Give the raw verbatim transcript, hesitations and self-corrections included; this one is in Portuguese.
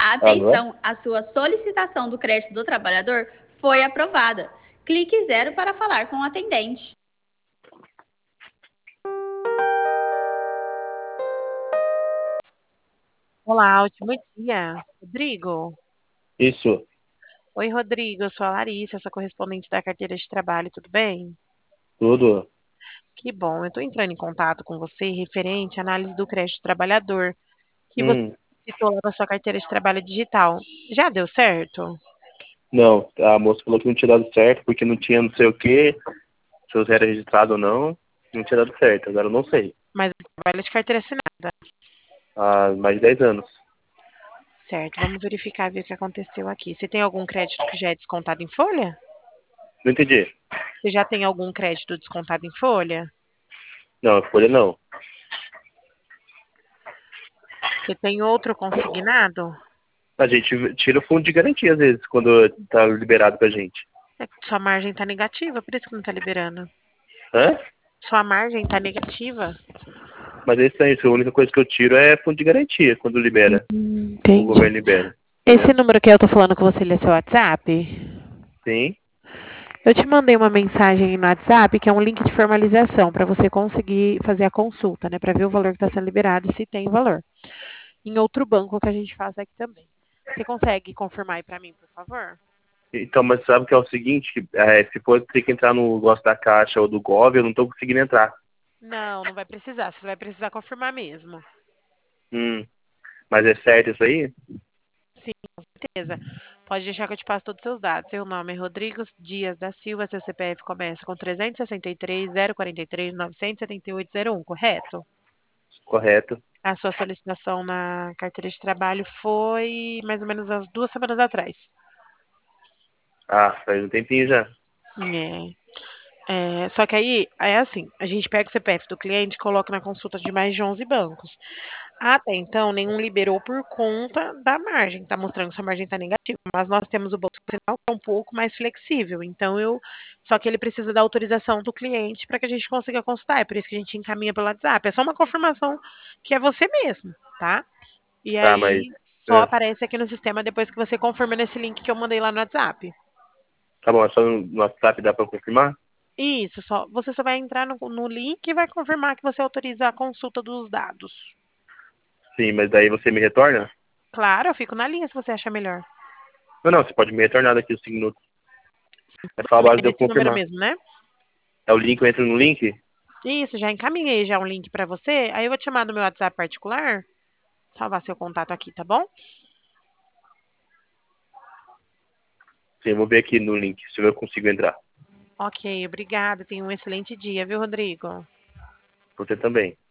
Alô? Atenção, a sua solicitação do crédito do trabalhador foi aprovada. Clique zero para falar com o atendente. Olá, ótimo dia. Rodrigo? Isso, Oi, Rodrigo, eu sou a Larissa, sua correspondente da carteira de trabalho, tudo bem? tudo. Que bom, eu estou entrando em contato com você referente à análise do crédito trabalhador que você Hum, citou lá na sua carteira de trabalho digital. Já deu certo? não, a moça falou que não tinha dado certo porque não tinha não sei o quê, se eu era registrado ou não, não tinha dado certo, agora eu não sei. Mas o trabalho é de carteira assinada, Há mais de dez anos. certo? Vamos verificar ver o que aconteceu aqui. Você tem algum crédito que já é descontado em folha? Não entendi. Você já tem algum crédito descontado em folha? Não, folha não. Você tem outro consignado? A gente tira o fundo de garantia às vezes, quando tá liberado pra gente. É que sua margem está negativa, por isso que não está liberando. Hã? Sua margem está negativa? Mas é isso aí, a única coisa que eu tiro é fundo de garantia, quando libera. O Entendi. governo libera. Esse número que eu tô falando com você, ele é seu WhatsApp? Sim? Eu te mandei uma mensagem no WhatsApp que é um link de formalização para você conseguir fazer a consulta, né? Para ver o valor que está sendo liberado e se tem valor. Em outro banco que a gente faz aqui também. Você consegue confirmar aí para mim, por favor? Então, mas sabe que é o seguinte, que, é, se for ter que entrar no negócio da Caixa ou do Gov, eu não tô conseguindo entrar. Não, não vai precisar. Você vai precisar confirmar mesmo. Hum, mas é certo isso aí? Sim, com certeza. Pode deixar que eu te passe todos os seus dados. Seu nome é Rodrigo Dias da Silva, seu C P F começa com trezentos e sessenta e três, zero quarenta e três, novecentos e setenta e oito, zero um, correto? Correto. A sua solicitação na carteira de trabalho foi mais ou menos umas duas semanas atrás. Ah, faz um tempinho já. É. É, só que aí, é assim, a gente pega o C P F do cliente e coloca na consulta de mais de onze bancos. Até então, nenhum liberou por conta da margem, tá mostrando que sua margem está negativa. Mas nós temos o Banco Central que é um pouco mais flexível. Então, eu. Só que ele precisa da autorização do cliente para que a gente consiga consultar. É por isso que a gente encaminha pelo WhatsApp. É só uma confirmação que é você mesmo, tá? E Tá, mas... aí só é, aparece aqui no sistema depois que você confirma nesse link que eu mandei lá no WhatsApp. tá bom, é só no no WhatsApp dá pra confirmar? Isso, só, você só vai entrar no, no link e vai confirmar que você autoriza a consulta dos dados. Sim, mas daí você me retorna? Claro, eu fico na linha se você acha melhor. Não, não, você pode me retornar daqui uns cinco minutos. Sem É só a problema. base É de eu nesse número confirmar. mesmo, né? É o link, eu entro no link? Isso, já encaminhei já um link pra você. Aí eu vou te chamar no meu WhatsApp particular, salvar seu contato aqui, tá bom? Sim, eu vou ver aqui no link, se eu consigo entrar. Ok, obrigada. Tenha um excelente dia, viu, Rodrigo? Você também.